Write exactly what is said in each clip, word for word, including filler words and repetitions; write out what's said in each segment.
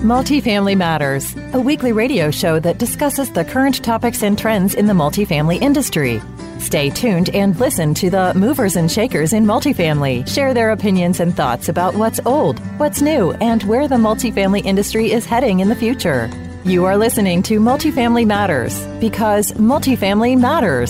Multifamily Matters, a weekly radio show that discusses the current topics and trends in the multifamily industry. Stay tuned and listen to the movers and shakers in multifamily share their opinions and thoughts about what's old, what's new, and where the multifamily industry is heading in the future. You are listening to Multifamily Matters because multifamily matters.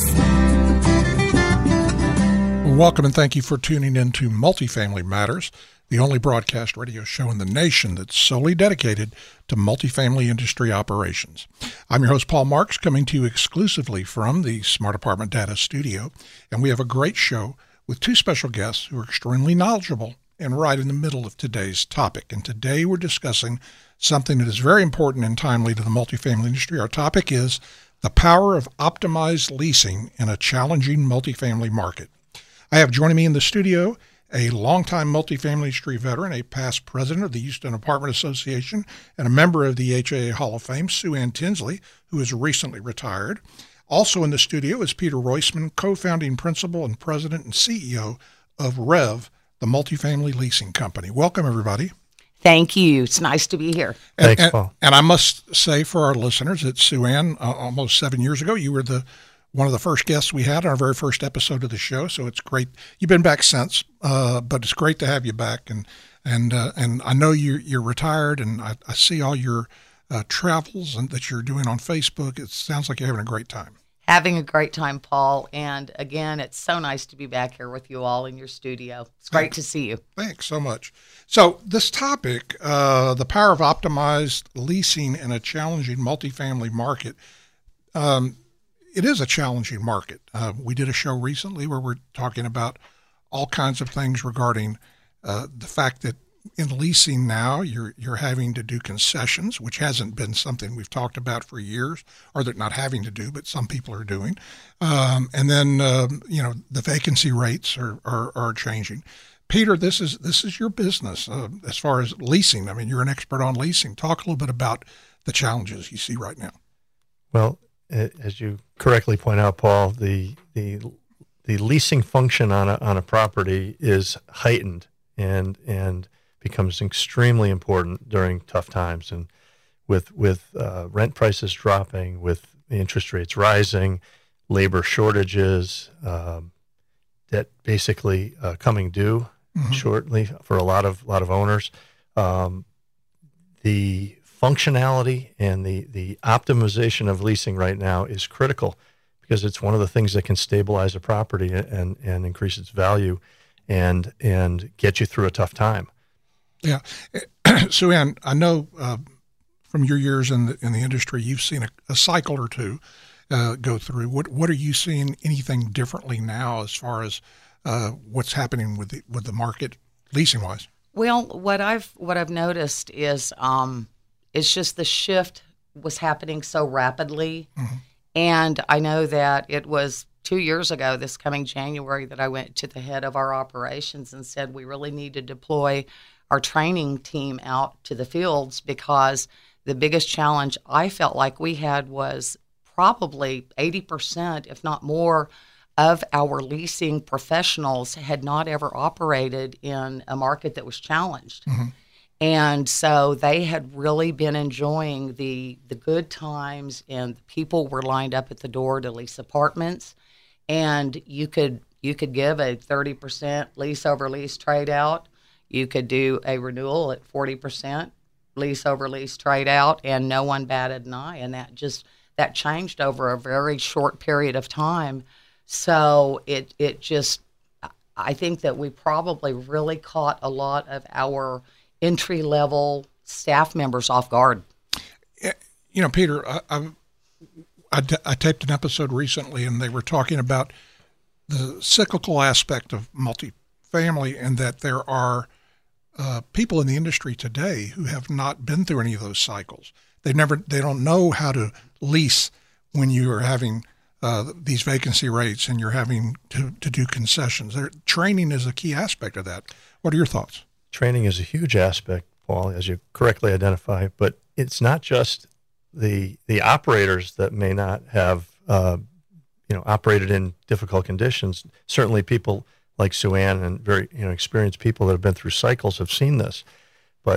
Welcome and thank you for tuning in to Multifamily Matters, the only broadcast radio show in the nation that's solely dedicated to multifamily industry operations. I'm your host, Paul Marks, coming to you exclusively from the Smart Apartment Data Studio, and we have a great show with two special guests who are extremely knowledgeable and right in the middle of today's topic. And today we're discussing something that is very important and timely to the multifamily industry. Our topic is the power of optimized leasing in a challenging multifamily market. I have joining me in the studio a longtime multifamily industry veteran, a past president of the Houston Apartment Association, and a member of the H A A Hall of Fame, Sue Ann Tinsley, who is recently retired. Also in the studio is Peter Roisman, co-founding principal and president and C E O of REV, the multifamily leasing company. Welcome, everybody. Thank you. It's nice to be here. And, Thanks, and, Paul. And I must say for our listeners that Sue Ann, uh, almost seven years ago, you were the one of the first guests we had on our very first episode of the show. So it's great. You've been back since, uh, but it's great to have you back. And and uh, and I know you're, you're retired, and I, I see all your uh, travels and that you're doing on Facebook. It sounds like you're having a great time. Having a great time, Paul. And again, it's so nice to be back here with you all in your studio. It's great Thanks. to see you. Thanks so much. So this topic, uh, the power of optimized leasing in a challenging multifamily market, um, it is a challenging market. Uh, we did a show recently where we're talking about all kinds of things regarding uh, the fact that in leasing now, you're you're having to do concessions, which hasn't been something we've talked about for years, or they're not having to do, but some people are doing. Um, and then um, you know the vacancy rates are, are are changing. Peter, this is this is your business uh, as far as leasing. I mean, you're an expert on leasing. Talk a little bit about the challenges you see right now. Well, as you correctly point out, Paul, the the the leasing function on a on a property is heightened and and becomes extremely important during tough times. And with with uh, rent prices dropping, with interest rates rising, labor shortages, um, debt basically uh, coming due mm-hmm. shortly for a lot of lot of owners, um, the functionality and the, the optimization of leasing right now is critical because it's one of the things that can stabilize a property and, and increase its value and and get you through a tough time. Yeah. Sue Ann, I know uh, from your years in the in the industry, you've seen a, a cycle or two uh, go through. What what are you seeing anything differently now as far as uh, what's happening with the with the market leasing wise? Well, what I've what I've noticed is um, it's just the shift was happening so rapidly. Mm-hmm. And I know that it was two years ago, this coming January, that I went to the head of our operations and said we really need to deploy our training team out to the fields because the biggest challenge I felt like we had was probably eighty percent, if not more, of our leasing professionals had not ever operated in a market that was challenged. Mm-hmm. And so they had really been enjoying the the good times, and the people were lined up at the door to lease apartments, and you could you could give a thirty percent lease over lease trade out. You could do a renewal at forty percent lease over lease trade out, and no one batted an eye. And that just that changed over a very short period of time. So it it just I think that we probably really caught a lot of our entry-level staff members off guard. You know, Peter, I, I, I, I taped an episode recently, and they were talking about the cyclical aspect of multifamily and that there are uh, people in the industry today who have not been through any of those cycles. They never, they don't know how to lease when you are having uh, these vacancy rates and you're having to, to do concessions. Their training is a key aspect of that. What are your thoughts? Training is a huge aspect, Paul, as you correctly identify, but it's not just the the operators that may not have uh, you know operated in difficult conditions. Certainly, people like Sue Ann and very you know experienced people that have been through cycles have seen this. But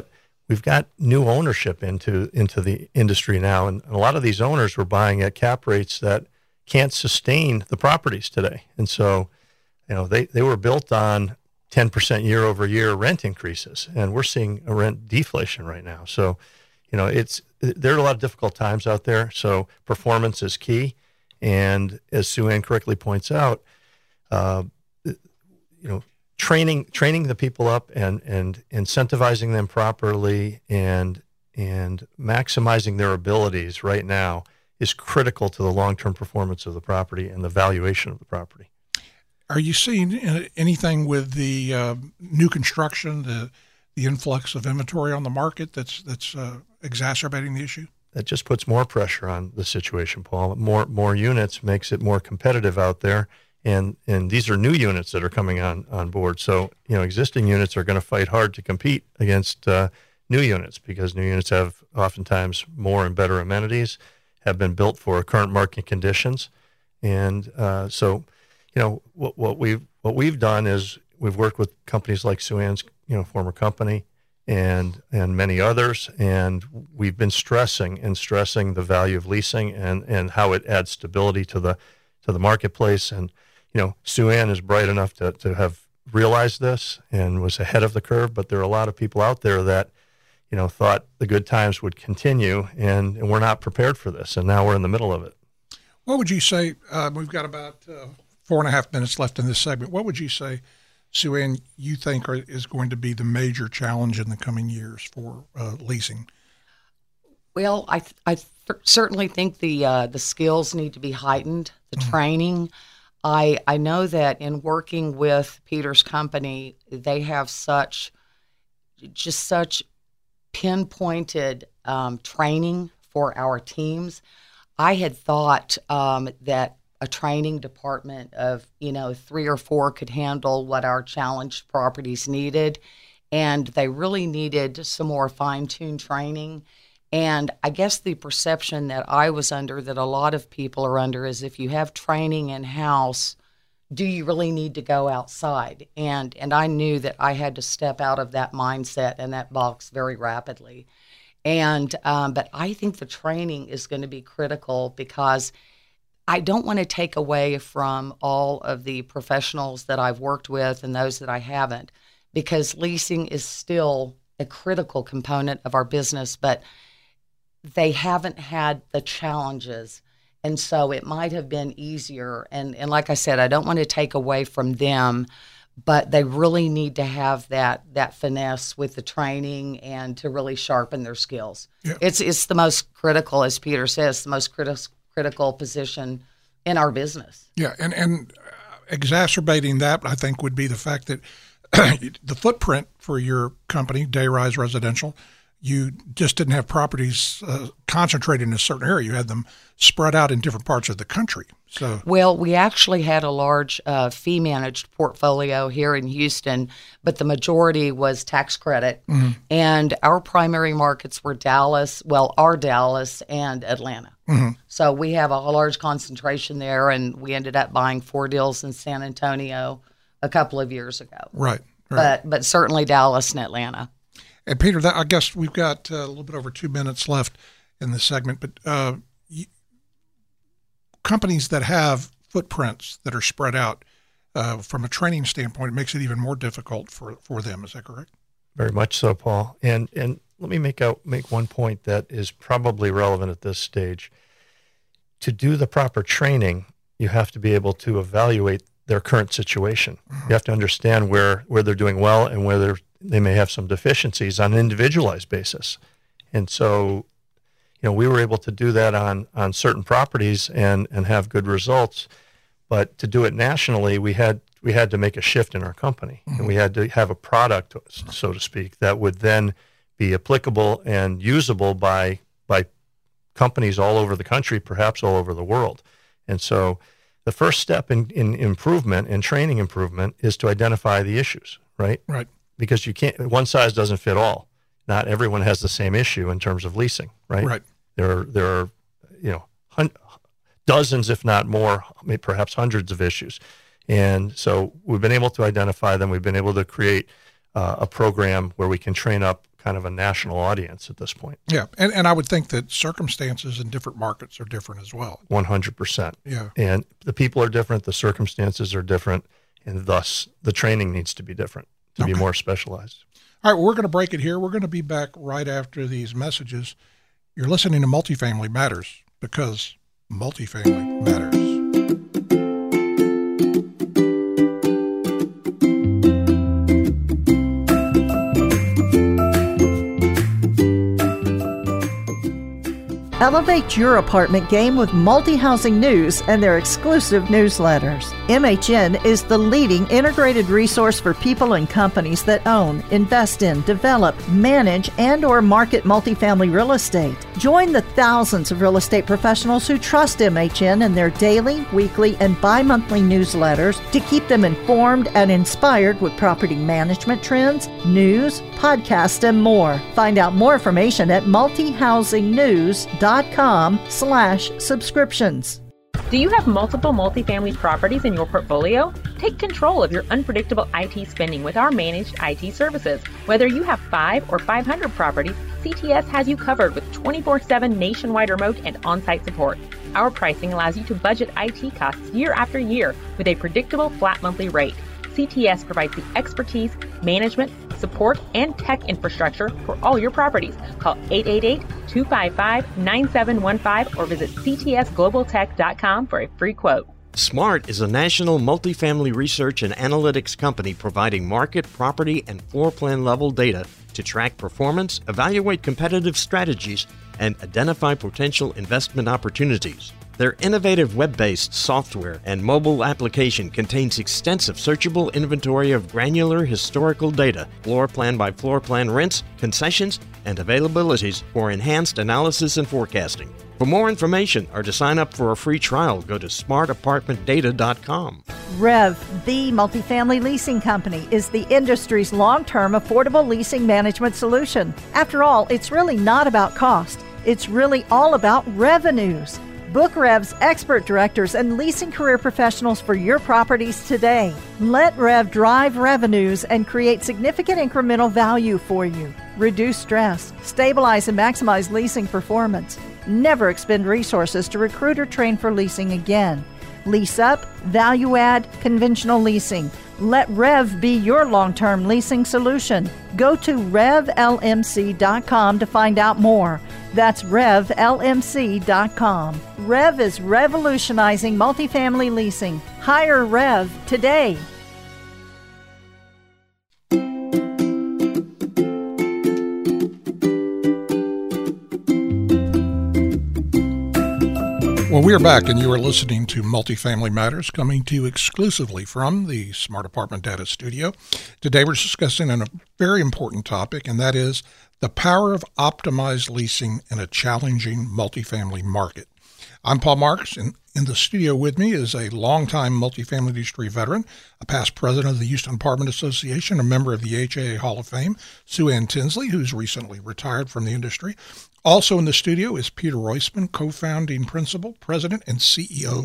we've got new ownership into into the industry now, and a lot of these owners were buying at cap rates that can't sustain the properties today. And so, you know, they, they were built on ten percent year over year rent increases, and we're seeing a rent deflation right now. So, you know, it's there are a lot of difficult times out there. So performance is key. And as Sue Ann correctly points out, uh, you know, training training the people up and and incentivizing them properly and and maximizing their abilities right now is critical to the long-term performance of the property and the valuation of the property. Are you seeing anything with the uh, new construction, the the influx of inventory on the market that's that's uh, exacerbating the issue? That just puts more pressure on the situation, Paul. More more units makes it more competitive out there, and and these are new units that are coming on on board. So, you know, existing units are going to fight hard to compete against uh, new units because new units have oftentimes more and better amenities, have been built for current market conditions, and uh, so, you know, what what we've what we've done is we've worked with companies like Sue Ann's, you know, former company, and and many others, and we've been stressing and stressing the value of leasing and and how it adds stability to the to the marketplace. And you know, Sue Ann is bright enough to to have realized this and was ahead of the curve, but there are a lot of people out there that, you know, thought the good times would continue, and, and we're not prepared for this, and now we're in the middle of it. What would you say, uh, we've got about uh, four and a half minutes left in this segment, what would you say, Sue Ann, you think are, is going to be the major challenge in the coming years for uh, leasing? Well, I th- I th- certainly think the uh, the skills need to be heightened, the mm-hmm. training. I I know that in working with Peter's company, they have such, just such pinpointed um, training for our teams. I had thought um, that a training department of, you know, three or four could handle what our challenged properties needed, and they really needed some more fine-tuned training. And I guess the perception that I was under, that a lot of people are under, is if you have training in-house, do you really need to go outside? And and I knew that I had to step out of that mindset and that box very rapidly. And um, but I think the training is going to be critical, because I don't want to take away from all of the professionals that I've worked with and those that I haven't, because leasing is still a critical component of our business, but they haven't had the challenges. And so it might have been easier. And, and like I said, I don't want to take away from them, but they really need to have that that finesse with the training and to really sharpen their skills. Yeah. It's it's the most critical, as Peter says, the most critical critical position in our business. Yeah, and, and exacerbating that, I think, would be the fact that the footprint for your company, Dayrise Residential, you just didn't have properties uh, concentrated in a certain area. You had them spread out in different parts of the country. So, well, we actually had a large uh, fee-managed portfolio here in Houston, but the majority was tax credit. Mm-hmm. And our primary markets were Dallas, well, are Dallas and Atlanta. Mm-hmm. So we have a, a large concentration there, and we ended up buying four deals in San Antonio a couple of years ago. Right, right. But but certainly Dallas and Atlanta. And Peter, that, I guess we've got uh, a little bit over two minutes left in this segment, but uh, you, companies that have footprints that are spread out, uh, from a training standpoint, it makes it even more difficult for, for them. Is that correct? Very much so, Paul. And and let me make out make one point that is probably relevant at this stage. To do the proper training, you have to be able to evaluate their current situation. Mm-hmm. You have to understand where, where they're doing well and where they're they may have some deficiencies on an individualized basis. And so, you know, we were able to do that on, on certain properties and, and have good results. But to do it nationally, we had we had to make a shift in our company. Mm-hmm. And we had to have a product, so to speak, that would then be applicable and usable by by companies all over the country, perhaps all over the world. And so the first step in, in improvement and training improvement is to identify the issues, right? Right. Because you can't, one size doesn't fit all. Not everyone has the same issue in terms of leasing, right? Right. There are, there are, you know, hun- dozens, if not more, maybe perhaps hundreds of issues. And so we've been able to identify them. We've been able to create uh, a program where we can train up kind of a national audience at this point. Yeah, and, and I would think that circumstances in different markets are different as well. one hundred percent. Yeah. And the people are different, the circumstances are different, and thus the training needs to be different to okay. be more specialized. All right, well, we're going to break it here. We're going to be back right after these messages. You're listening to Multifamily Matters because multifamily matters. Elevate your apartment game with Multi-Housing News and their exclusive newsletters. M H N is the leading integrated resource for people and companies that own, invest in, develop, manage, and or market multifamily real estate. Join the thousands of real estate professionals who trust M H N in their daily, weekly, and bi-monthly newsletters to keep them informed and inspired with property management trends, news, podcasts, and more. Find out more information at multihousingnews.com slash subscriptions. Do you have multiple multifamily properties in your portfolio? Take control of your unpredictable I T spending with our managed I T services. Whether you have five or five hundred properties, C T S has you covered with twenty-four seven nationwide remote and on-site support. Our pricing allows you to budget I T costs year after year with a predictable flat monthly rate. C T S provides the expertise, management, support, and tech infrastructure for all your properties. Call eight eight eight, two five five, nine seven one five or visit c t s global tech dot com for a free quote. SMART is a national multifamily research and analytics company providing market, property, and floor plan level data to track performance, evaluate competitive strategies, and identify potential investment opportunities. Their innovative web-based software and mobile application contains extensive searchable inventory of granular historical data, floor plan by floor plan rents, concessions, and availabilities for enhanced analysis and forecasting. For more information or to sign up for a free trial, go to smart apartment data dot com. Rev, the multifamily leasing company, is the industry's long-term affordable leasing management solution. After all, it's really not about cost. It's really all about revenues. Book Rev's expert directors and leasing career professionals for your properties today. Let Rev drive revenues and create significant incremental value for you. Reduce stress, stabilize and maximize leasing performance. Never expend resources to recruit or train for leasing again. Lease up, value add, conventional leasing. Let Rev be your long-term leasing solution. Go to rev l m c dot com to find out more. That's rev l m c dot com. Rev is revolutionizing multifamily leasing. Hire Rev today. Well, we are back, and you are listening to Multifamily Matters, coming to you exclusively from the Smart Apartment Data Studio. Today, we're discussing a very important topic, and that is the power of optimized leasing in a challenging multifamily market. I'm Paul Marks, and in the studio with me is a longtime multifamily industry veteran, a past president of the Houston Apartment Association, a member of the H A A Hall of Fame, Sue Ann Tinsley, who's recently retired from the industry. Also in the studio is Peter Roisman, co-founding principal, president, and C E O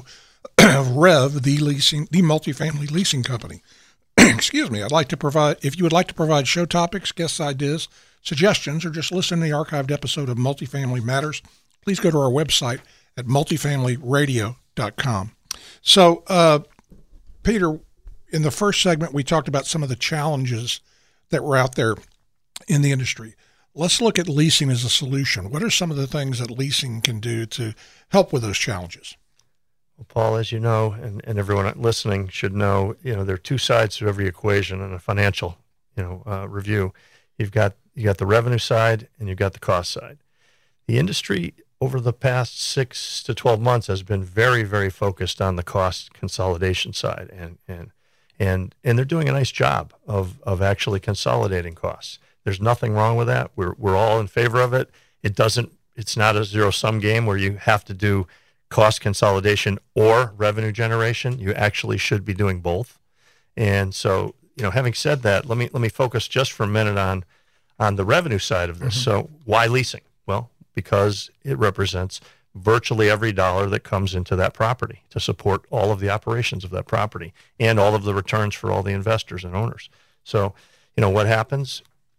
of Rev, the leasing, the multifamily leasing company. Excuse me. I'd like to provide, if you would like to provide show topics, guest ideas, suggestions, or just listen to the archived episode of Multifamily Matters, please go to our website at multifamily radio dot com. So, uh, Peter, in the first segment, we talked about some of the challenges that were out there in the industry. Let's look at leasing as a solution. What are some of the things that leasing can do to help with those challenges? Well, Paul, as you know, and, and everyone listening should know, you know, there are two sides to every equation in a financial, you know, uh, review. You've got you got the revenue side and you've got the cost side. The industry over the past six to twelve months has been very, very focused on the cost consolidation side, and and and and they're doing a nice job of of actually consolidating costs. There's nothing wrong with that. We're we're all in favor of it. It doesn't. It's not a zero sum game where you have to do cost consolidation or revenue generation. You actually should be doing both. And so, you know, having said that, let me let me focus just for a minute on on the revenue side of this. Mm-hmm. So, why leasing? Well, because it represents virtually every dollar that comes into that property to support all of the operations of that property and all of the returns for all the investors and owners. So, you know, what happens?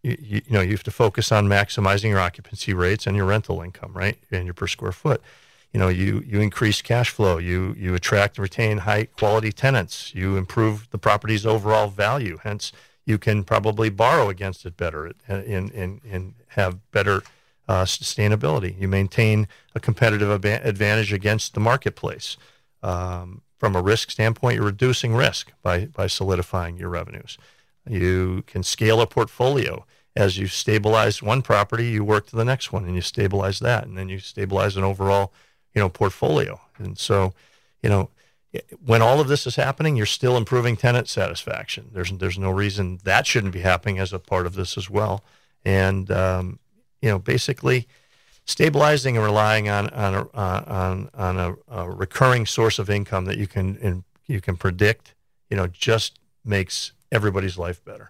you, you, you know, you have to focus on maximizing your occupancy rates and your rental income, right? And your per square foot. You know, you, you increase cash flow, you, you attract and retain high quality tenants, you improve the property's overall value. Hence, you can probably borrow against it better and, and, and have better uh, sustainability. You maintain a competitive advantage against the marketplace. Um, from a risk standpoint, you're reducing risk by, by solidifying your revenues. You can scale a portfolio. As you stabilize one property, you work to the next one and you stabilize that, and then you stabilize an overall, you know, portfolio. And so, you know, when all of this is happening, you're still improving tenant satisfaction. There's there's no reason that shouldn't be happening as a part of this as well. And um, you know, basically, stabilizing and relying on on a, on on a, a recurring source of income that you can in, you can predict, you know, just makes everybody's life better.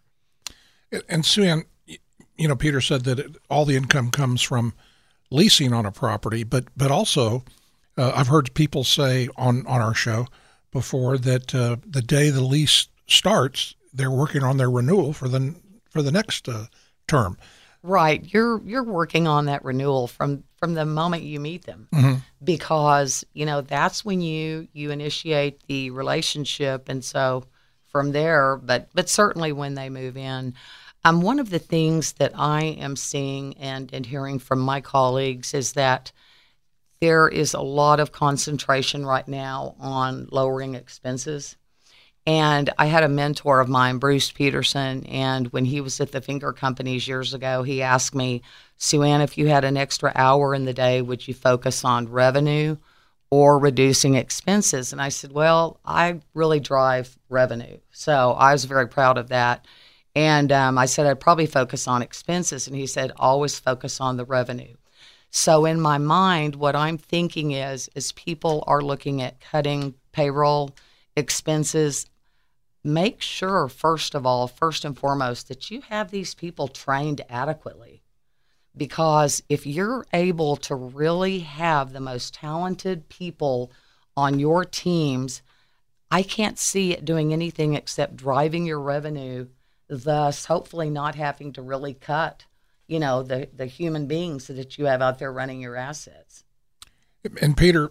And Sue Ann, you know, Peter said that it, all the income comes from leasing on a property, but but also uh, I've heard people say on, on our show before that uh, the day the lease starts, they're working on their renewal for the for the next uh, term. Right, you're you're working on that renewal from from the moment you meet them, mm-hmm. because you know that's when you you initiate the relationship, and so from there, but but certainly when they move in. Um, one of the things that I am seeing and, and hearing from my colleagues is that there is a lot of concentration right now on lowering expenses. And I had a mentor of mine, Bruce Peterson, and when he was at the Finger Companies years ago, he asked me, Sue Ann, if you had an extra hour in the day, would you focus on revenue or reducing expenses? And I said, well, I really drive revenue. So I was very proud of that. And um, I said, I'd probably focus on expenses. And he said, always focus on the revenue. So in my mind, what I'm thinking is, is people are looking at cutting payroll expenses. Make sure, first of all, first and foremost, that you have these people trained adequately. Because if you're able to really have the most talented people on your teams, I can't see it doing anything except driving your revenue, thus hopefully not having to really cut, you know, the, the human beings that you have out there running your assets. And Peter,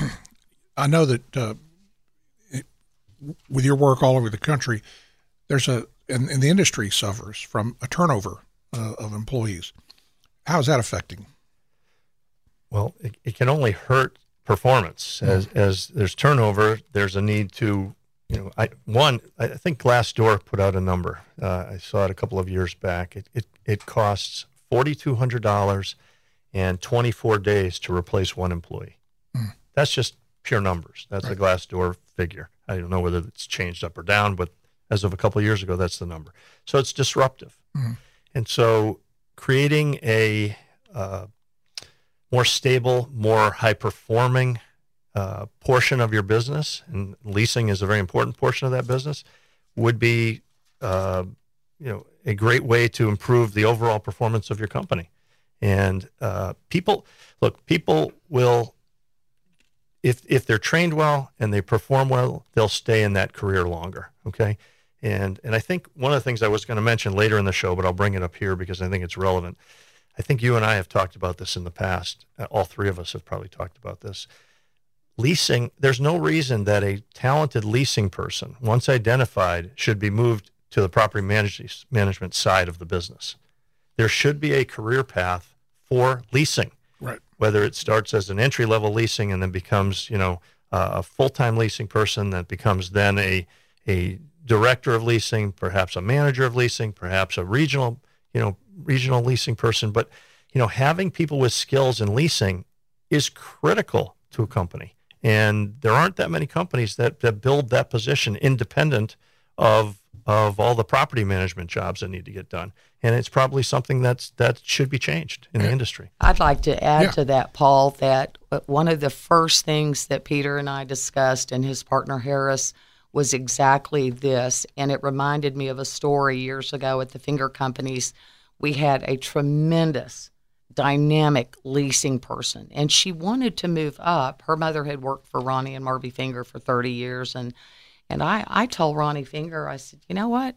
I know that uh, it, with your work all over the country, there's a, and, and the industry suffers from a turnover uh, of employees. How is that affecting? Well, it, it can only hurt performance. As, mm-hmm. as there's turnover, there's a need to You know, I one, I think Glassdoor put out a number. Uh, I saw it a couple of years back. It it, it costs forty-two hundred dollars and twenty-four days to replace one employee. Mm. That's just pure numbers. That's right. A Glassdoor figure. I don't know whether it's changed up or down, but as of a couple of years ago, that's the number. So it's disruptive. Mm. And so creating a uh, more stable, more high-performing Uh, portion of your business, and leasing is a very important portion of that business, would be, uh, you know, a great way to improve the overall performance of your company. And uh, people, look, people will, if if they're trained well and they perform well, they'll stay in that career longer. Okay, and and I think one of the things I was going to mention later in the show, but I'll bring it up here because I think it's relevant. I think you and I have talked about this in the past. Uh, all three of us have probably talked about this. Leasing, there's no reason that a talented leasing person, once identified, should be moved to the property manage- management side of the business. There should be a career path for leasing, right? Whether it starts as an entry-level leasing and then becomes, you know, uh, a full-time leasing person that becomes then a a director of leasing, perhaps a manager of leasing, perhaps a regional, you know, regional leasing person. But, you know, having people with skills in leasing is critical to a company. And there aren't that many companies that, that build that position independent of of all the property management jobs that need to get done. And it's probably something that's that should be changed in the industry. I'd like to add yeah. to that, Paul, that one of the first things that Peter and I discussed and his partner Harris was exactly this. And it reminded me of a story years ago at the Finger Companies. We had a tremendous dynamic leasing person, and she wanted to move up. Her mother had worked for Ronnie and Marby Finger for thirty years, and and I, I told Ronnie Finger, I said, you know what,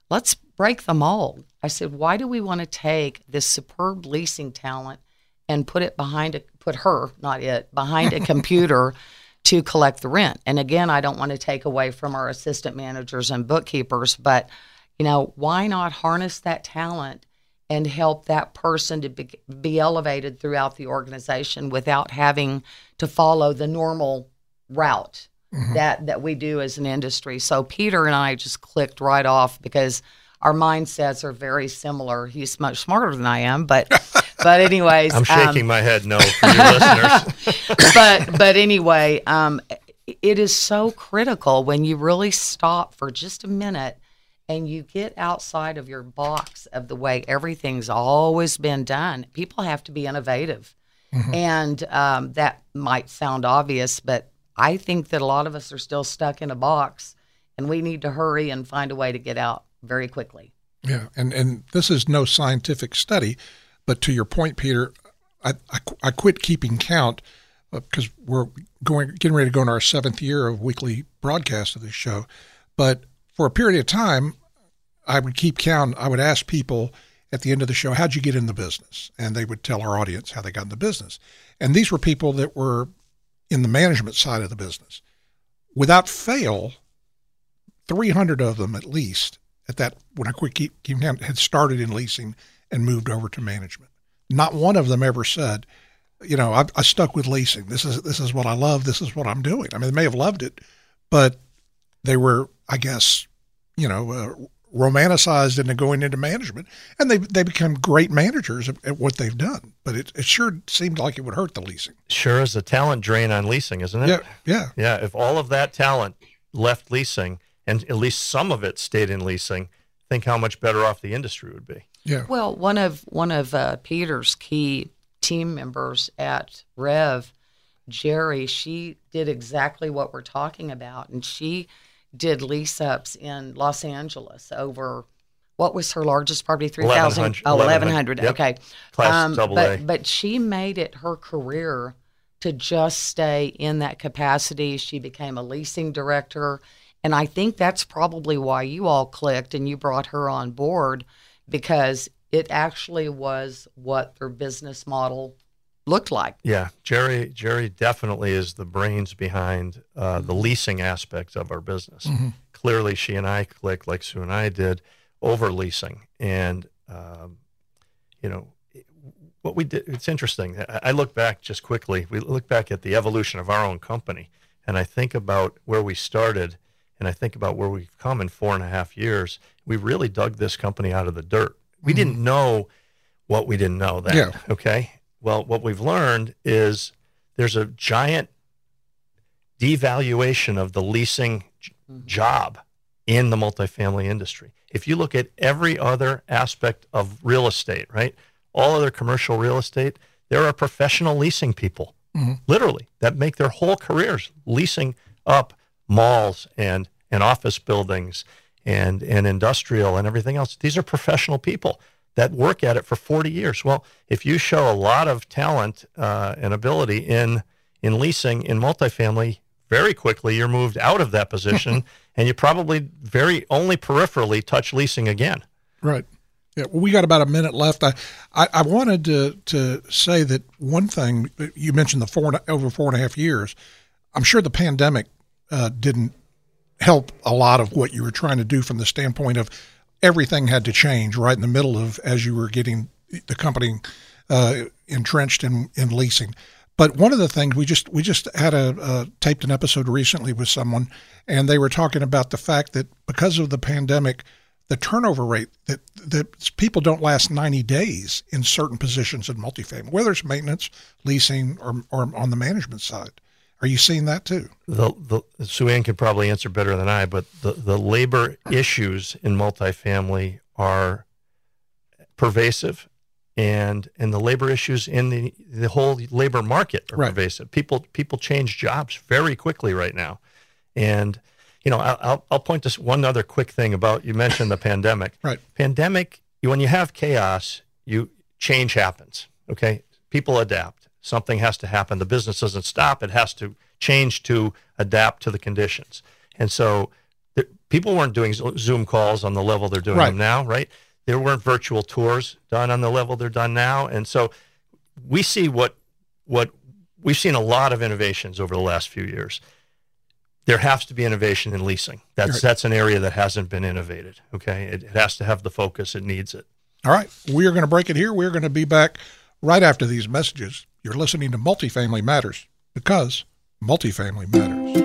let's break the mold. I said, why do we want to take this superb leasing talent and put it behind a, put her, not it, behind a computer to collect the rent? And again, I don't want to take away from our assistant managers and bookkeepers, but you know, why not harness that talent and help that person to be, be elevated throughout the organization without having to follow the normal route mm-hmm. that, that we do as an industry. So Peter and I just clicked right off because our mindsets are very similar. He's much smarter than I am, but but anyways. I'm shaking um, my head no for your listeners. but but anyway, um, it is so critical when you really stop for just a minute and you get outside of your box of the way everything's always been done. People have to be innovative. Mm-hmm. And um, that might sound obvious, but I think that a lot of us are still stuck in a box, and we need to hurry and find a way to get out very quickly. Yeah, and, and this is no scientific study, but to your point, Peter, I, I, I quit keeping count because we're going getting ready to go in our seventh year of weekly broadcast of this show. But for a period of time, I would keep count. I would ask people at the end of the show, how'd you get in the business? And they would tell our audience how they got in the business. And these were people that were in the management side of the business. Without fail, three hundred of them at least, at that, when I quit keep, keep count, had started in leasing and moved over to management. Not one of them ever said, you know, I, I stuck with leasing. This is this is what I love. This is what I'm doing. I mean, they may have loved it, but they were, I guess, you know, uh, romanticized into going into management, and they they become great managers at, at what they've done. But it, it sure seemed like it would hurt the leasing. Sure is a talent drain on leasing, isn't it? Yeah, yeah. Yeah, if all of that talent left leasing, and at least some of it stayed in leasing, think how much better off the industry would be. Yeah. Well, one of one of uh, Peter's key team members at Rev, Jerry, she did exactly what we're talking about, and she did lease ups in Los Angeles over, what was her largest property? three thousand? Oh, eleven hundred. Yep. Okay. Class um, double but, A. But she made it her career to just stay in that capacity. She became a leasing director. And I think that's probably why you all clicked and you brought her on board, because it actually was what their business model looked like. Yeah, Jerry Jerry definitely is the brains behind uh, the leasing aspects of our business. Mm-hmm. Clearly, she and I clicked, like Sue and I did, over leasing. And, um, you know, what we did, it's interesting. I look back just quickly. We look back at the evolution of our own company, and I think about where we started, and I think about where we've come in four and a half years. We really dug this company out of the dirt. We mm-hmm. didn't know what we didn't know then, yeah. okay? Well, what we've learned is there's a giant devaluation of the leasing mm-hmm. job in the multifamily industry. If you look at every other aspect of real estate, right, all other commercial real estate, there are professional leasing people, mm-hmm. literally, that make their whole careers leasing up malls and, and office buildings and, and industrial and everything else. These are professional people that work at it for forty years. Well, if you show a lot of talent uh, and ability in in leasing in multifamily, very quickly you're moved out of that position, and you probably very only peripherally touch leasing again. Right. Yeah. Well, we got about a minute left. I, I, I wanted to to say that one thing you mentioned, the four over four and a half years. I'm sure the pandemic uh, didn't help a lot of what you were trying to do from the standpoint of everything had to change right in the middle of as you were getting the company uh, entrenched in, in leasing. But one of the things we just we just had a uh, taped an episode recently with someone, and they were talking about the fact that because of the pandemic, the turnover rate that that people don't last ninety days in certain positions in multifamily, whether it's maintenance, leasing, or or on the management side. Are you seeing that too? The, the Sue Ann could probably answer better than I, but the, the labor issues in multifamily are pervasive, and and the labor issues in the, the whole labor market are right. pervasive. People people change jobs very quickly right now, and you know I'll I'll point to one other quick thing about, you mentioned the pandemic. Right. Pandemic. When you have chaos, you change happens. Okay, people adapt. Something has to happen. The business doesn't stop. It has to change to adapt to the conditions. And so the, people weren't doing Zoom calls on the level they're doing Right. them now, right? There weren't virtual tours done on the level they're done now. And so we see what, what we've seen a lot of innovations over the last few years. There has to be innovation in leasing. That's, Right. that's an area that hasn't been innovated. Okay. It, it has to have the focus. It needs it. All right. We are going to break it here. We're going to be back right after these messages. You're listening to Multifamily Matters because multifamily matters.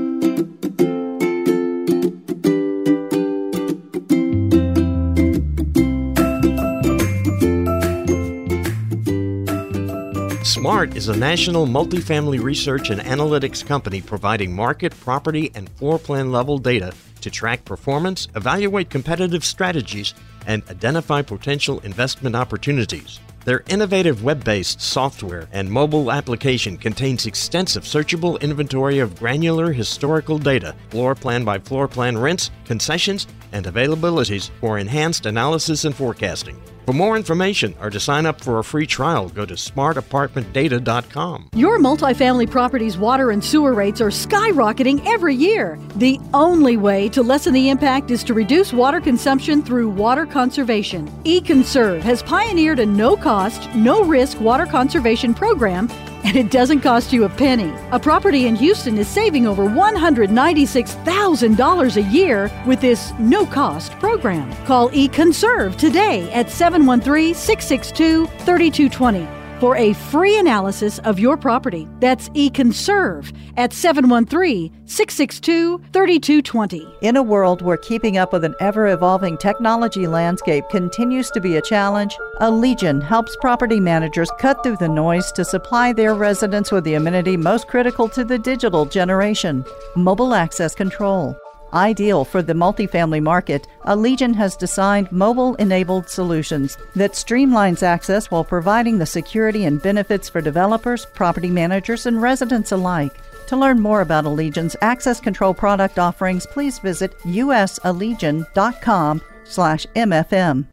SMART is a national multifamily research and analytics company providing market, property, and floor plan level data to track performance, evaluate competitive strategies, and identify potential investment opportunities. Their innovative web-based software and mobile application contains extensive searchable inventory of granular historical data, floor plan by floor plan rents, concessions, and availabilities for enhanced analysis and forecasting. For more information or to sign up for a free trial, go to smart apartment data dot com. Your multifamily property's water and sewer rates are skyrocketing every year. The only way to lessen the impact is to reduce water consumption through water conservation. eConserve has pioneered a no-cost, no-risk water conservation program, and it doesn't cost you a penny. A property in Houston is saving over one hundred ninety-six thousand dollars a year with this no-cost program. Call eConserve today at seven one three, six six two, three two two zero for a free analysis of your property. That's eConserve at seven one three, six six two, three two two zero. In a world where keeping up with an ever-evolving technology landscape continues to be a challenge, Allegion helps property managers cut through the noise to supply their residents with the amenity most critical to the digital generation: mobile access control. Ideal for the multifamily market, Allegion has designed mobile-enabled solutions that streamlines access while providing the security and benefits for developers, property managers, and residents alike. To learn more about Allegion's access control product offerings, please visit usallegion.com slash MFM.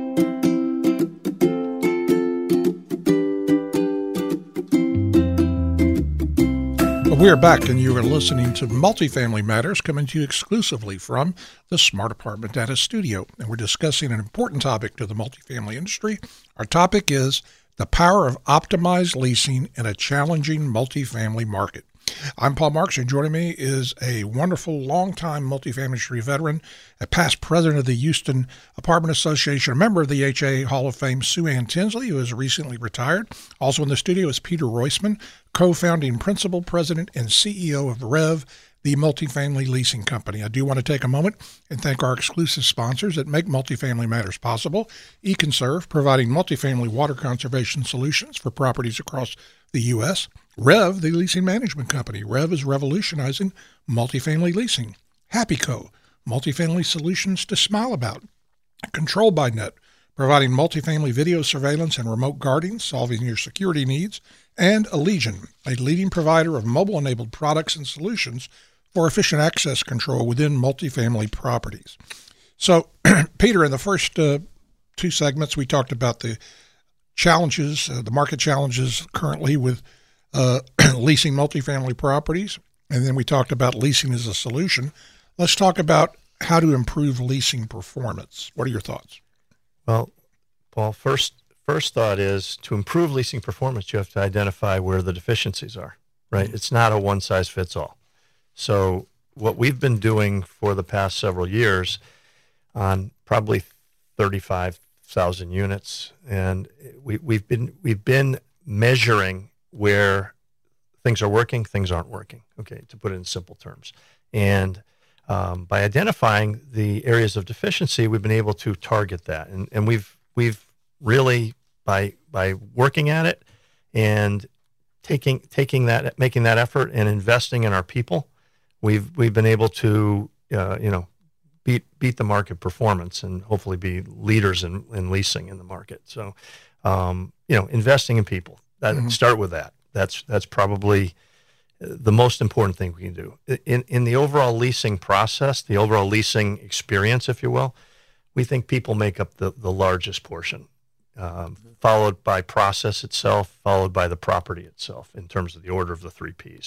We are back, and you are listening to Multifamily Matters, coming to you exclusively from the Smart Apartment Data Studio. And we're discussing an important topic to the multifamily industry. Our topic is the power of optimized leasing in a challenging multifamily market. I'm Paul Marks, and joining me is a wonderful, longtime multifamily industry veteran, a past president of the Houston Apartment Association, a member of the H A Hall of Fame, Sue Ann Tinsley, who has recently retired. Also in the studio is Peter Roisman, co-founding principal, president, and C E O of Rev, the multifamily leasing company. I do want to take a moment and thank our exclusive sponsors that make Multifamily Matters possible. eConserve, providing multifamily water conservation solutions for properties across the U S Rev, the leasing management company. Rev is revolutionizing multifamily leasing. HappyCo, multifamily solutions to smile about. Control by Net, providing multifamily video surveillance and remote guarding, solving your security needs. And Allegion, a leading provider of mobile-enabled products and solutions for efficient access control within multifamily properties. So, Peter, in the first uh, two segments, we talked about the challenges, uh, the market challenges currently with uh, leasing multifamily properties, and then we talked about leasing as a solution. Let's talk about how to improve leasing performance. What are your thoughts? Well, Paul, first first thought is to improve leasing performance, you have to identify where the deficiencies are, right? Mm-hmm. It's not a one-size-fits-all. So what we've been doing for the past several years on probably thirty-five thousand units, and we, we've been we've been measuring where things are working, things aren't working, okay, to put it in simple terms. And um, by identifying the areas of deficiency, we've been able to target that. And, and we've we've really, by by working at it and taking taking that, making that effort and investing in our people, we've we've been able to, uh, you know, beat beat the market performance and hopefully be leaders in, in leasing in the market. So, um, you know, investing in people. That, mm-hmm. Start with that. That's that's probably the most important thing we can do. In in the overall leasing process, the overall leasing experience, if you will, we think people make up the, the largest portion, um, followed by process itself, followed by the property itself in terms of the order of the three Ps.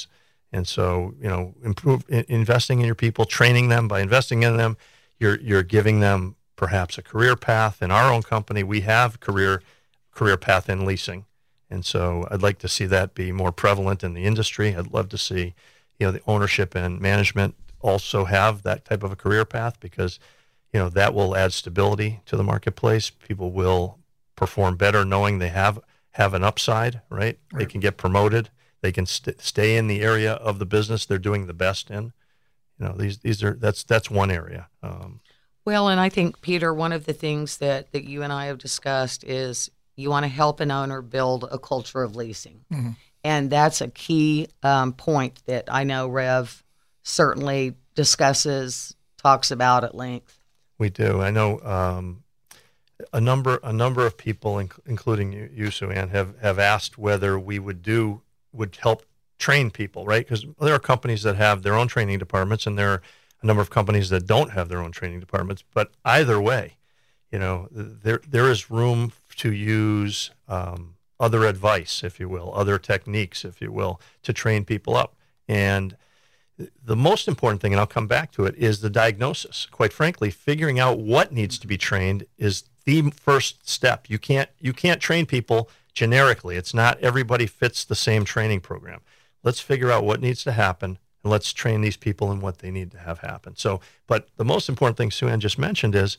And so, you know, improve in, investing in your people, training them. By investing in them, you're you're giving them perhaps a career path. In our own company, we have career career path in leasing. And so I'd like to see that be more prevalent in the industry. I'd love to see, you know, the ownership and management also have that type of a career path, because, you know, that will add stability to the marketplace. People will perform better knowing they have, have an upside, right? right? They can get promoted. They can st- stay in the area of the business they're doing the best in. You know, these these are that's that's one area. Um, well, and I think, Peter, one of the things that, that you and I have discussed is you want to help an owner build a culture of leasing. Mm-hmm. And that's a key um, point that I know Rev certainly discusses, talks about at length. We do. I know um, a number a number of people, inc- including you, you, Sue Ann, have, have asked whether we would do would help train people, right? Because there are companies that have their own training departments, and there are a number of companies that don't have their own training departments. But either way, you know, there there is room to use um, other advice, if you will, other techniques, if you will, to train people up. And the most important thing, and I'll come back to it, is the diagnosis. Quite frankly, figuring out what needs to be trained is the first step. You can't you can't train people generically. It's not everybody fits the same training program. Let's figure out what needs to happen, and let's train these people in what they need to have happen. So, but the most important thing Sue Ann just mentioned is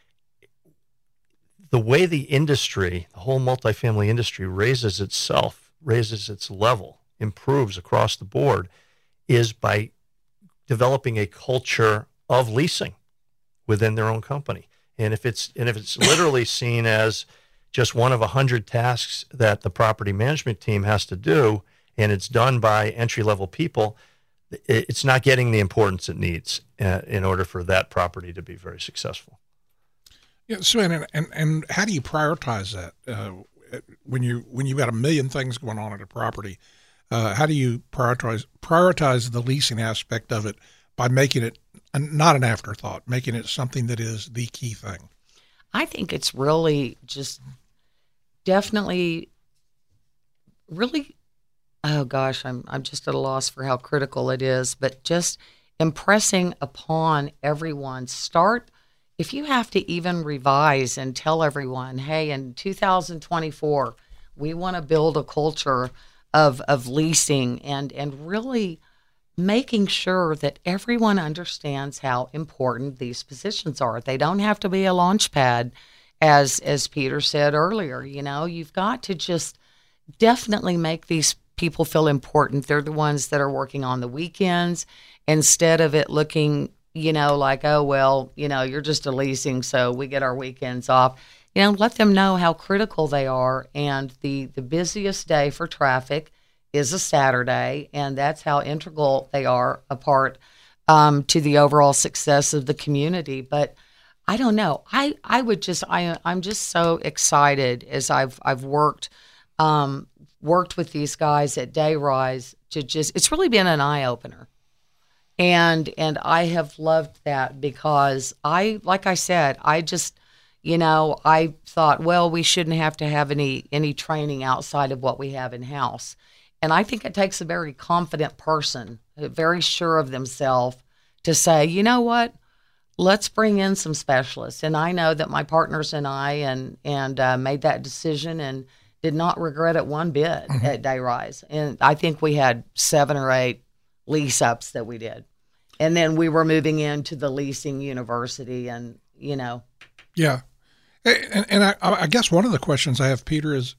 the way the industry, the whole multifamily industry, raises itself, raises its level, improves across the board, is by developing a culture of leasing within their own company. And if it's and if it's literally seen as just one of a hundred tasks that the property management team has to do, and it's done by entry-level people, it's not getting the importance it needs uh, in order for that property to be very successful. Yeah, so and and, and how do you prioritize that uh, when you when you've got a million things going on at a property? Uh, how do you prioritize prioritize the leasing aspect of it by making it a, not an afterthought, making it something that is the key thing? I think it's really just definitely really. Oh gosh, I'm I'm just at a loss for how critical it is, but just impressing upon everyone. Start. If you have to even revise and tell everyone, hey, in two thousand twenty-four, we want to build a culture of of leasing and, and really making sure that everyone understands how important these positions are. They don't have to be a launch pad, as, as Peter said earlier. You know, you've got to just definitely make these people feel important. They're the ones that are working on the weekends instead of it looking, you know, like, oh, well, you know, you're just a leasing, so we get our weekends off. You know, let them know how critical they are. And the, the busiest day for traffic is a Saturday, and that's how integral they are a part um, to the overall success of the community. But I don't know. I, I would just, I, I'm just so excited as I've, I've worked, um, worked with these guys at Dayrise to just, it's really been an eye opener. And and I have loved that because I, like I said, I just, you know, I thought, well, we shouldn't have to have any any training outside of what we have in-house. And I think it takes a very confident person, very sure of themselves, to say, you know what, let's bring in some specialists. And I know that my partners and I and, and uh, made that decision and did not regret it one bit mm-hmm. at Dayrise. And I think we had seven or eight lease ups that we did. And then we were moving into the leasing university and, you know. Yeah. And, and I, I guess one of the questions I have, Peter, is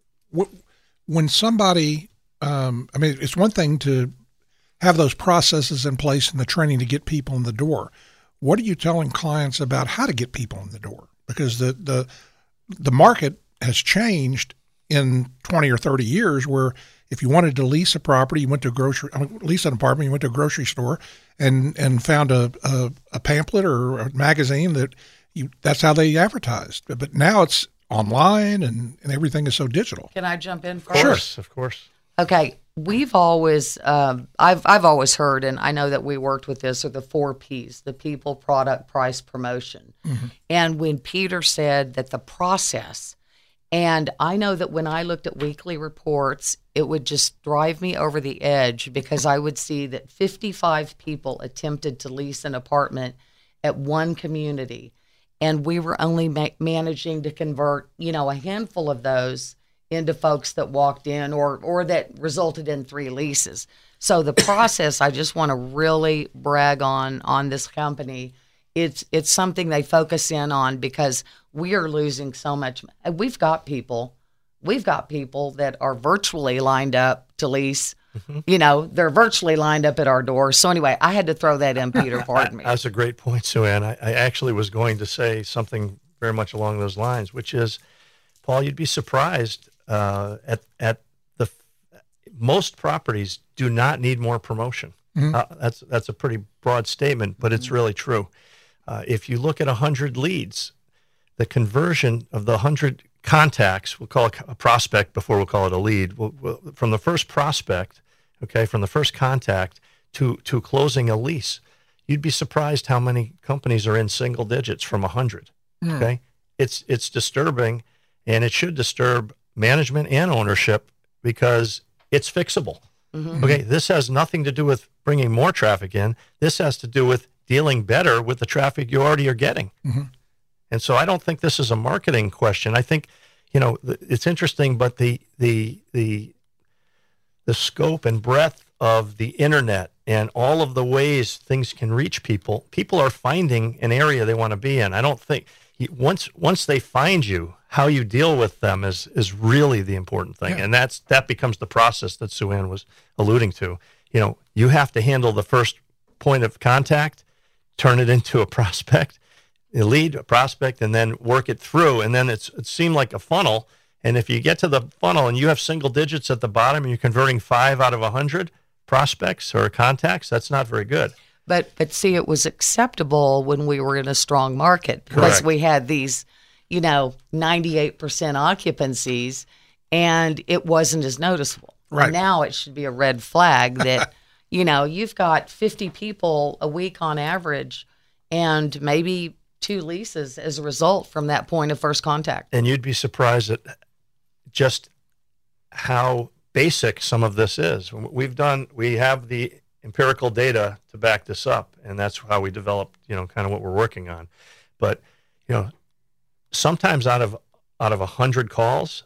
when somebody, um, I mean, it's one thing to have those processes in place and the training to get people in the door. What are you telling clients about how to get people in the door? Because the, the, the market has changed in twenty or thirty years, where if you wanted to lease a property, you went to a grocery, lease an apartment, you went to a grocery store and, and found a, a, a pamphlet or a magazine that you, that's how they advertised. But now it's online and, and everything is so digital. Can I jump in first? Of course, of course. Okay. We've always, um, I've, I've always heard, and I know that we worked with this, are the four P's, the people, product, price, promotion. Mm-hmm. And when Peter said that the process And I know that when I looked at weekly reports, it would just drive me over the edge because I would see that fifty-five people attempted to lease an apartment at one community. And we were only ma- managing to convert, you know, a handful of those into folks that walked in or or that resulted in three leases. So the process, I just want to really brag on on this company. It's it's something they focus in on because we are losing so much. We've got people, we've got people that are virtually lined up to lease. Mm-hmm. You know, they're virtually lined up at our door. So anyway, I had to throw that in, Peter. Pardon me. That's a great point, Sue Ann. I, I actually was going to say something very much along those lines, which is, Paul, you'd be surprised uh, at at the most properties do not need more promotion. Mm-hmm. Uh, that's that's a pretty broad statement, but it's really true. Uh, if you look at one hundred leads, the conversion of the one hundred contacts, we'll call it a prospect before we'll call it a lead, we'll, we'll, from the first prospect, okay, from the first contact to, to closing a lease, you'd be surprised how many companies are in single digits from one hundred, mm. okay? It's, it's disturbing, and it should disturb management and ownership because it's fixable. Mm-hmm. Okay, this has nothing to do with bringing more traffic in. This has to do with dealing better with the traffic you already are getting. Mm-hmm. And so I don't think this is a marketing question. I think, you know, it's interesting, but the the the the scope and breadth of the internet and all of the ways things can reach people, people are finding an area they want to be in. I don't think once once they find you, how you deal with them is is really the important thing. Yeah. And that's that becomes the process that Sue Ann was alluding to. You know, you have to handle the first point of contact, turn it into a prospect, a lead, a prospect, and then work it through. And then it's it seemed like a funnel. And if you get to the funnel and you have single digits at the bottom and you're converting five out of a hundred prospects or contacts, that's not very good. But but see, it was acceptable when we were in a strong market because Correct. we had these, you know, ninety-eight percent occupancies, and it wasn't as noticeable. Right. Now it should be a red flag that, you know, you've got fifty people a week on average, and maybe two leases as a result from that point of first contact. And you'd be surprised at just how basic some of this is. We've done, we have the empirical data to back this up, and that's how we developed, you know, kind of what we're working on. But, you know, sometimes out of out of a hundred calls,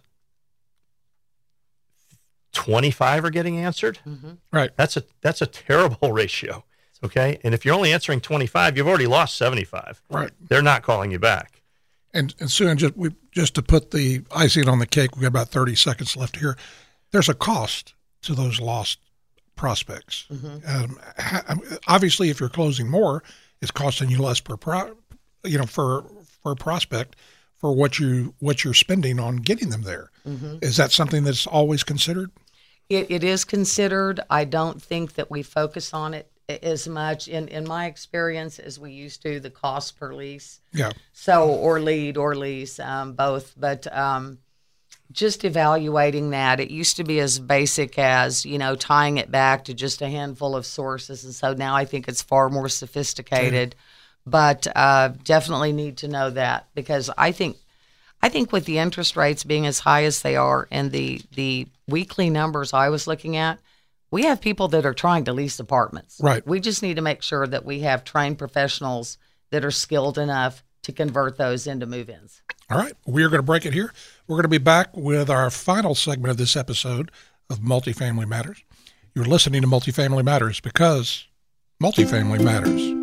twenty-five are getting answered. Mm-hmm. Right. That's a that's a terrible ratio. Okay, and if you're only answering twenty-five, you've already lost seventy-five. Right. They're not calling you back. And and Sue, just we just to put the icing on the cake, we've got about thirty seconds left here. There's a cost to those lost prospects. Mm-hmm. Um, ha- obviously, if you're closing more, it's costing you less per pro, you know, for for a prospect for what you what you're spending on getting them there. Mm-hmm. Is that something that's always considered? It, it is considered. I don't think that we focus on it as much in, in my experience as we used to the cost per lease. Yeah. So, or lead or lease, um, both. But um, just evaluating that, it used to be as basic as, you know, tying it back to just a handful of sources. And so now I think it's far more sophisticated. Okay. But uh, definitely need to know that because I think I think with the interest rates being as high as they are and the, the weekly numbers I was looking at, we have people that are trying to lease apartments. Right. We just need to make sure that we have trained professionals that are skilled enough to convert those into move-ins. All right. We are going to break it here. We're going to be back with our final segment of this episode of Multifamily Matters. You're listening to Multifamily Matters because multifamily matters.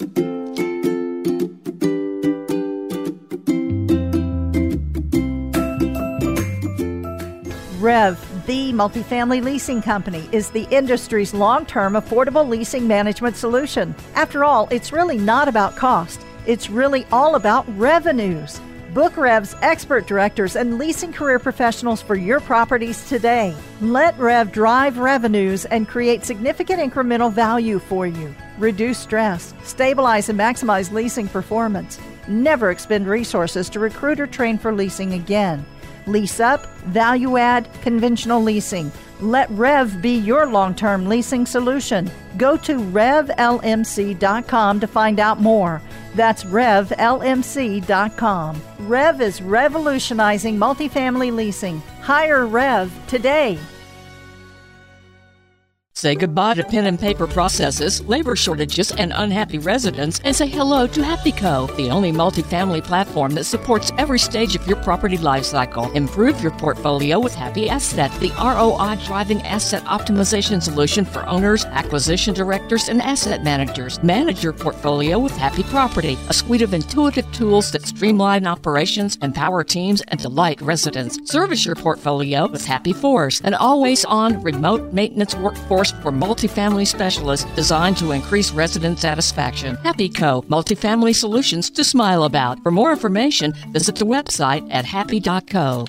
Rev, the multifamily leasing company, is the industry's long-term affordable leasing management solution. After all, it's really not about cost. It's really all about revenues. Book Rev's expert directors and leasing career professionals for your properties today. Let Rev drive revenues and create significant incremental value for you. Reduce stress, stabilize and maximize leasing performance. Never expend resources to recruit or train for leasing again. Lease up, value add, conventional leasing. Let Rev be your long-term leasing solution. Go to rev l m c dot com to find out more. That's rev l m c dot com. Rev is revolutionizing multifamily leasing. Hire Rev today. Say goodbye to pen and paper processes, labor shortages, and unhappy residents, and say hello to HappyCo, the only multifamily platform that supports every stage of your property lifecycle. Improve your portfolio with Happy Asset, the R O I-driving asset optimization solution for owners, acquisition directors, and asset managers. Manage your portfolio with Happy Property, a suite of intuitive tools that streamline operations, empower teams, and delight residents. Service your portfolio with Happy Force, an always-on remote maintenance workforce for multifamily specialists designed to increase resident satisfaction. HappyCo, multifamily solutions to smile about. For more information, visit the website at happy dot co.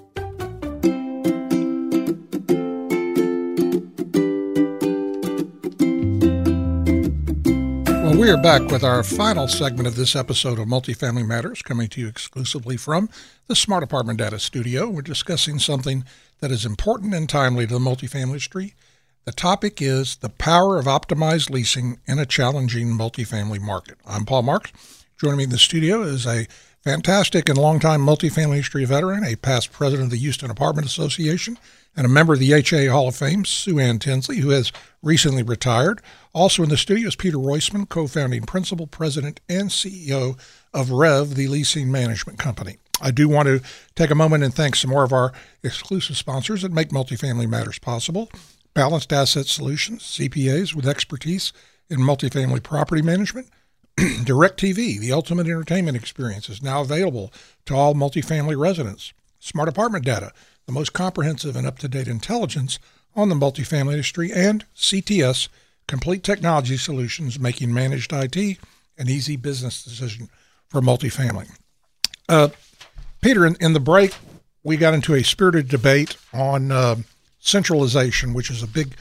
Well, we are back with our final segment of this episode of Multifamily Matters, coming to you exclusively from the Smart Apartment Data Studio. We're discussing something that is important and timely to the multifamily industry. The topic is the power of optimized leasing in a challenging multifamily market. I'm Paul Marks. Joining me in the studio is a fantastic and longtime multifamily industry veteran, a past president of the Houston Apartment Association, and a member of the H A Hall of Fame, Sue Ann Tinsley, who has recently retired. Also in the studio is Peter Roisman, co-founding principal, president, and C E O of Rev, the leasing management company. I do want to take a moment and thank some more of our exclusive sponsors that make Multifamily Matters possible. Balanced Asset Solutions, C P As with expertise in multifamily property management. DirecTV, the ultimate entertainment experience, is now available to all multifamily residents. Smart Apartment Data, the most comprehensive and up-to-date intelligence on the multifamily industry. And C T S, Complete Technology Solutions, making managed I T an easy business decision for multifamily. Uh, Peter, in, in the break, we got into a spirited debate on uh, centralization, which is a big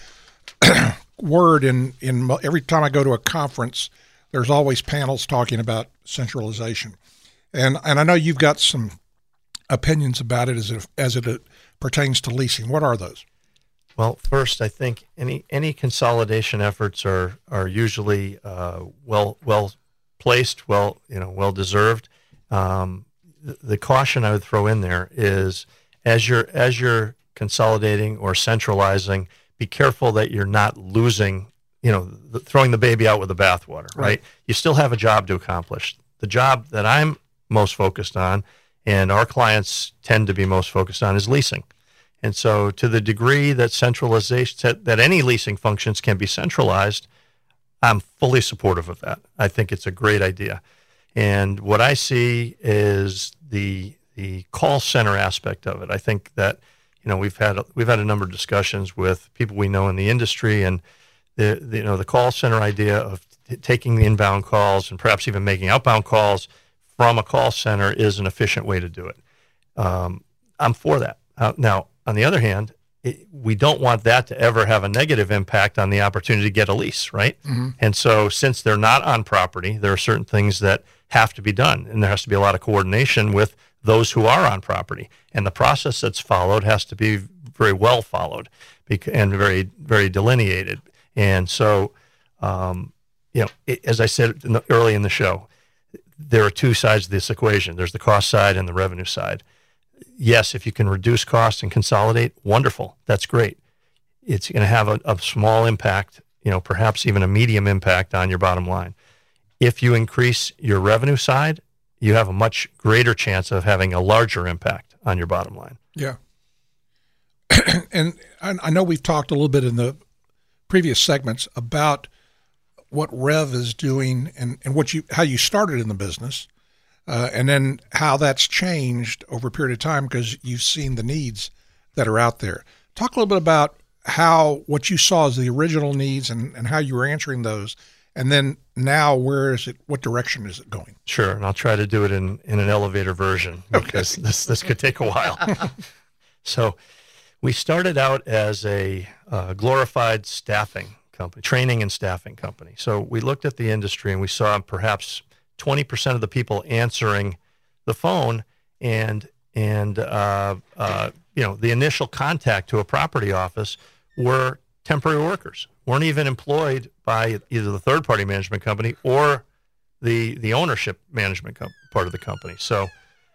word in, in every time I go to a conference, there's always panels talking about centralization. And and I know you've got some opinions about it as it, as it pertains to leasing. What are those? Well, first, I think any any consolidation efforts are are usually uh, well well placed, well you know well deserved. Um, the, the caution I would throw in there is as you're as you're consolidating or centralizing, be careful that you're not losing, you know, the, throwing the baby out with the bathwater, right? right? You still have a job to accomplish. The job that I'm most focused on, and our clients tend to be most focused on, is leasing. And so to the degree that centralization, that any leasing functions can be centralized, I'm fully supportive of that. I think it's a great idea. And what I see is the the call center aspect of it. I think that You know, we've had we've had a number of discussions with people we know in the industry, and the, the you know the call center idea of t- taking the inbound calls and perhaps even making outbound calls from a call center is an efficient way to do it. Um, I'm for that. Uh, now, on the other hand, it, we don't want that to ever have a negative impact on the opportunity to get a lease, right? Mm-hmm. And so, since they're not on property, there are certain things that have to be done, and there has to be a lot of coordination with those who are on property, and the process that's followed has to be very well followed and very, very delineated. And so, um, you know, it, as I said in the, early in the show, there are two sides of this equation. There's the cost side and the revenue side. Yes, if you can reduce costs and consolidate, wonderful. That's great. It's going to have a, a small impact, you know, perhaps even a medium impact on your bottom line. If you increase your revenue side, you have a much greater chance of having a larger impact on your bottom line. Yeah. And I know we've talked a little bit in the previous segments about what Rev is doing and, and what you how you started in the business, uh, and then how that's changed over a period of time because you've seen the needs that are out there. Talk a little bit about how what you saw as the original needs and, and how you were answering those. And then now, where is it? What direction is it going? Sure, and I'll try to do it in, in an elevator version because okay. this this could take a while. So, we started out as a uh, glorified staffing company, training and staffing company. So we looked at the industry and we saw perhaps twenty percent of the people answering the phone, and and uh, uh, you know, the initial contact to a property office were temporary workers, weren't even employed by either the third-party management company or the the ownership management co- part of the company. So,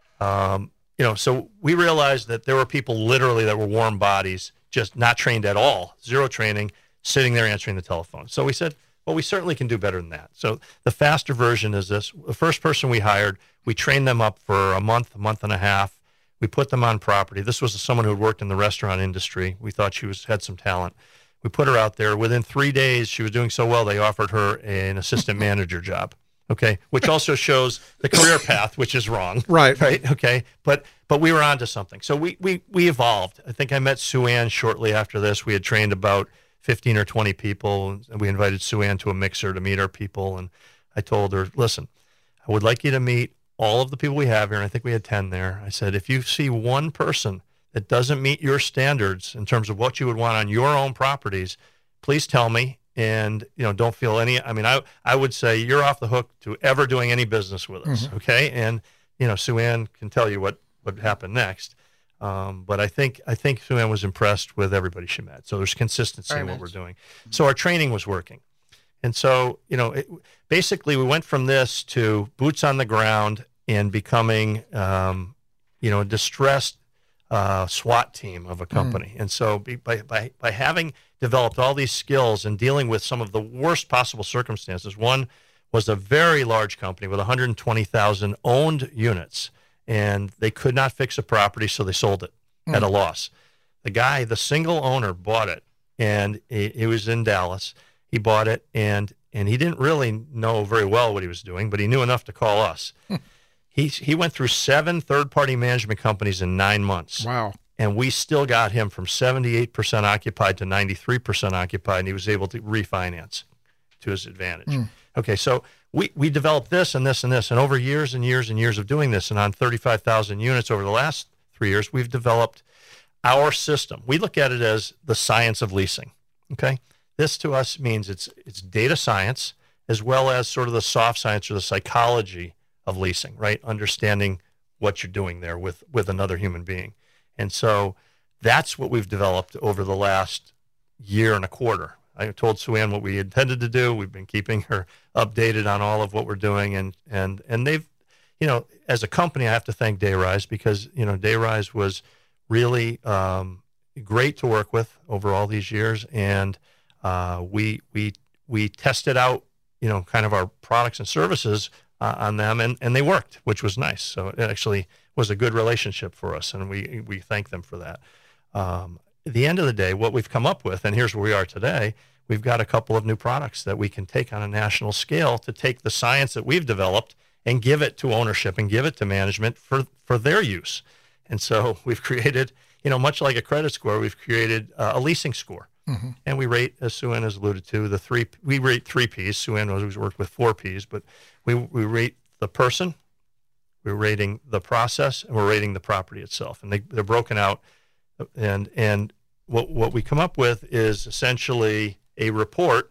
um, you know, so we realized that there were people literally that were warm bodies, just not trained at all, zero training, sitting there answering the telephone. So we said, well, we certainly can do better than that. So the faster version is this. The first person we hired, we trained them up for a month, a month and a half. We put them on property. This was someone who had worked in the restaurant industry. We thought she was had some talent. We put her out there. Within three days, she was doing so well, they offered her an assistant manager job. Okay, which also shows the career path, which is wrong. Right. Right. Okay. But but we were onto something. So we we we evolved. I think I met Sue Ann shortly after this. We had trained about fifteen or twenty people, and we invited Sue Ann to a mixer to meet our people. And I told her, listen, I would like you to meet all of the people we have here. And I think we had ten there. I said, if you see one person that doesn't meet your standards in terms of what you would want on your own properties, please tell me. And, you know, don't feel any, I mean, I I would say you're off the hook to ever doing any business with us, mm-hmm. okay? And, you know, Sue Ann can tell you what, what happened next. Um, but I think I think Sue Ann was impressed with everybody she met. So there's consistency Very in what much. we're doing. So our training was working. And so, you know, it, basically we went from this to boots on the ground and becoming, um, you know, a distressed uh, SWAT team of a company. Mm. And so by, by, by having developed all these skills and dealing with some of the worst possible circumstances, one was a very large company with one hundred twenty thousand owned units, and they could not fix a property, so they sold it mm. at a loss. The guy, the single owner, bought it, and he, he was in Dallas. He bought it, and and he didn't really know very well what he was doing, but he knew enough to call us. He he went through seven third-party management companies in nine months. Wow. And we still got him from seventy-eight percent occupied to ninety-three percent occupied, and he was able to refinance to his advantage. Mm. Okay, so we, we developed this and this and this, and over years and years and years of doing this, and on thirty-five thousand units over the last three years, we've developed our system. We look at it as the science of leasing, okay? This to us means it's it's data science as well as sort of the soft science or the psychology of leasing, right? Understanding what you're doing there with, with another human being. And so that's what we've developed over the last year and a quarter. I told Sue Ann what we intended to do. We've been keeping her updated on all of what we're doing. And, and, and they've, you know, as a company, I have to thank Dayrise because, you know, Dayrise was really um, great to work with over all these years. And uh, we, we, we tested out, you know, kind of our products and services uh, on them, and, and they worked, which was nice. So it actually was a good relationship for us, and we we thank them for that. Um, at the end of the day, what we've come up with, and here's where we are today, we've got a couple of new products that we can take on a national scale to take the science that we've developed and give it to ownership and give it to management for, for their use. And so we've created, you know, much like a credit score, we've created uh, a leasing score. Mm-hmm. And we rate, as Sue Ann has alluded to, the three, we rate three Ps. Sue Ann always worked with four Ps, but we, we rate the person, we're rating the process, and we're rating the property itself. And they, they're broken out. And and what what we come up with is essentially a report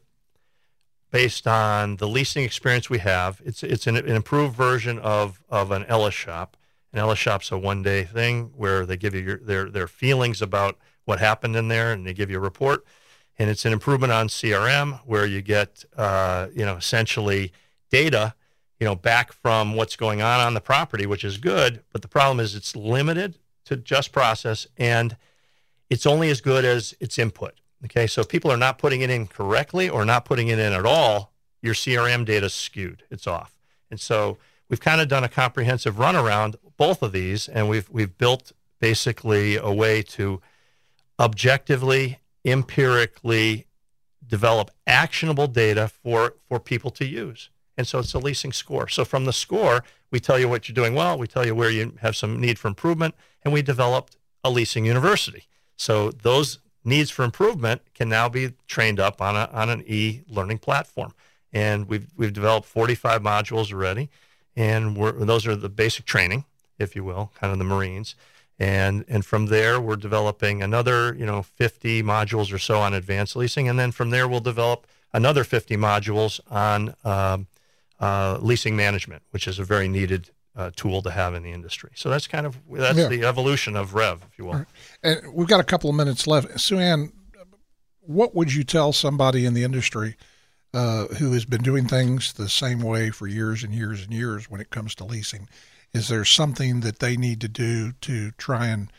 based on the leasing experience we have. It's it's an, an improved version of, of an Ellis Shop. An Ellis Shop's a one-day thing where they give you your, their their feelings about what happened in there, and they give you a report. And it's an improvement on C R M where you get, uh, you know, essentially data, you know, back from what's going on on the property, which is good. But the problem is it's limited to just process, and it's only as good as its input. Okay, so if people are not putting it in correctly or not putting it in at all, your C R M data is skewed. It's off. And so we've kind of done a comprehensive run around both of these, and we've we've built basically a way to objectively, empirically develop actionable data for, for people to use. And so it's a leasing score. So from the score, we tell you what you're doing well, we tell you where you have some need for improvement, and we developed a leasing university. So those needs for improvement can now be trained up on a on an e-learning platform. And we've we've developed forty-five modules already, and we're, those are the basic training, if you will, kind of the Marines. And and from there, we're developing another, you know, fifty modules or so on advanced leasing. And then from there, we'll develop another fifty modules on um, uh, leasing management, which is a very needed uh, tool to have in the industry. So that's kind of that's Yeah. the evolution of Rev, if you will. Right. And we've got a couple of minutes left. Sue Ann, what would you tell somebody in the industry uh, who has been doing things the same way for years and years and years when it comes to leasing? Is there something that they need to do to try and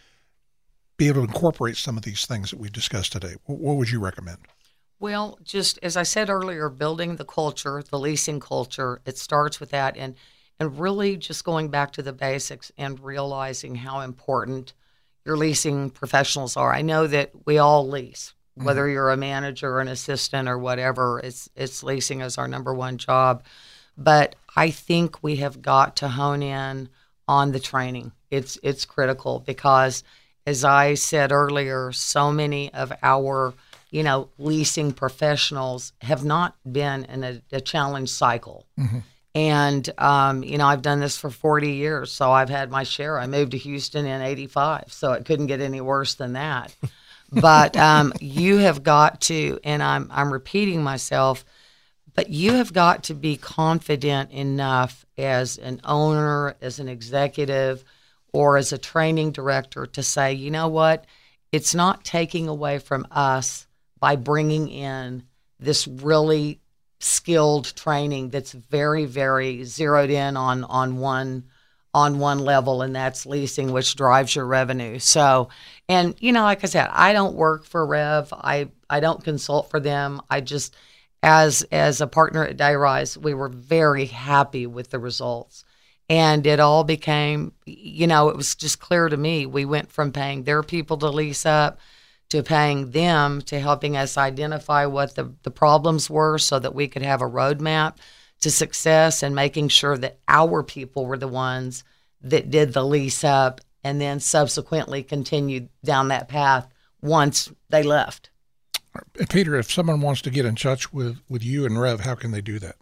be able to incorporate some of these things that we discussed today? What, what would you recommend? Well, just as I said earlier, building the culture, the leasing culture, it starts with that. And, and really just going back to the basics and realizing how important your leasing professionals are. I know that we all lease, whether mm-hmm. you're a manager or an assistant or whatever, it's, it's leasing is our number one job. But I think we have got to hone in on the training. It's, it's critical because, as I said earlier, so many of our you know, leasing professionals have not been in a, a challenge cycle. Mm-hmm. And, um, you know, I've done this for forty years, so I've had my share. I moved to Houston in eighty-five, so it couldn't get any worse than that. But um, you have got to, and I'm, I'm repeating myself, but you have got to be confident enough as an owner, as an executive, or as a training director to say, you know what, it's not taking away from us by bringing in this really skilled training that's very, very zeroed in on on one on one level, and that's leasing, which drives your revenue. So, and you know, like I said, I don't work for Rev. I I don't consult for them. I just, as as a partner at Dayrise, we were very happy with the results, and it all became, you know, it was just clear to me. We went from paying their people to lease up to paying them to helping us identify what the, the problems were so that we could have a roadmap to success and making sure that our people were the ones that did the lease up and then subsequently continued down that path once they left. Peter, if someone wants to get in touch with, with you and Rev, how can they do that?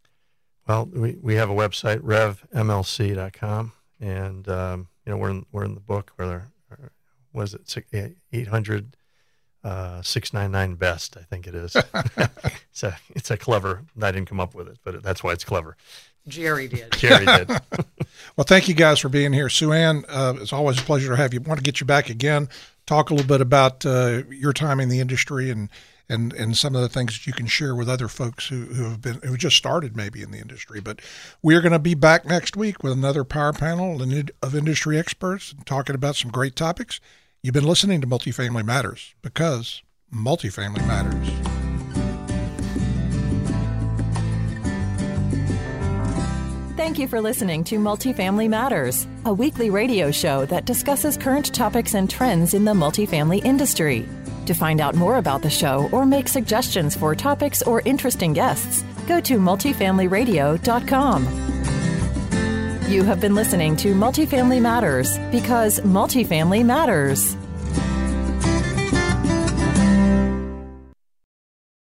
Well, we, we have a website, rev m l c dot com, and um, you know we're in, we're in the book where there was it eight hundred uh, six ninety-nine best, I think it is. it's a it's a clever. I didn't come up with it, but that's why it's clever. Jerry did. Jerry did. Well, thank you guys for being here. Sue Ann, uh, it's always a pleasure to have you. I want to get you back again, talk a little bit about uh, your time in the industry and, and, and some of the things that you can share with other folks who, who have been who just started maybe in the industry. But we're going to be back next week with another power panel of industry experts talking about some great topics. You've been listening to Multifamily Matters because multifamily matters. Thank you for listening to Multifamily Matters, a weekly radio show that discusses current topics and trends in the multifamily industry. To find out more about the show or make suggestions for topics or interesting guests, go to multifamily radio dot com. You have been listening to Multifamily Matters because multifamily matters.